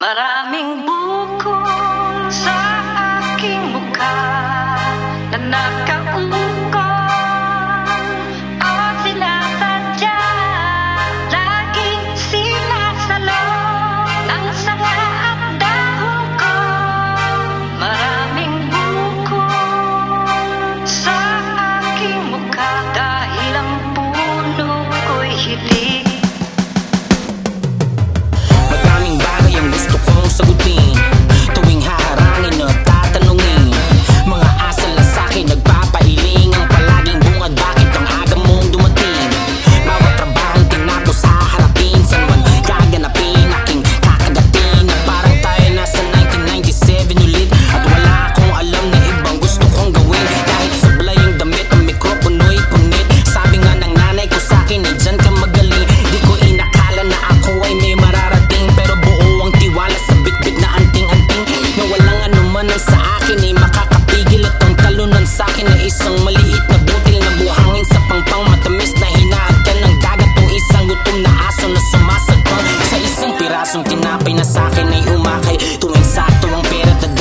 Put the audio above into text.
Maraming bukol sa aking mukha na nakaukol o sinasadya. Laging sinasalo ng sanga at dahon ko. Maraming bukol sa aking mukha dahil ang puno ko'y hilig. Gusto kong sagutin tuwing haharangin at tatanungin. Mga asal na sa'kin nagpapailing ang palaging bungad, bakit ang aga mong dumating? Bawat trabahong tinapos sa harapin, saan man gaganapin aking kakagatin. Na parang tayo nasa 1997 ulit at wala akong alam na ibang gusto kong gawin. Kahit sablay yung damit, ang mikropono'y punit. Sabi nga ng nanay ko sa'kin ay dyan ka magaling. Di ko inakala na ako ay may mararating, pero wala sa bitbit na anting-anting na walang anuman ang sa akin ay makakapigil. At ang talunan sa'kin ay isang maliit na butil na buhangin sa pangpang matamis na hinaagkan ng dagat. O isang gutom na aso na sumasagpang sa isang pirasong tinapay na sa'kin ay umakay. Tuwing sakto ang pera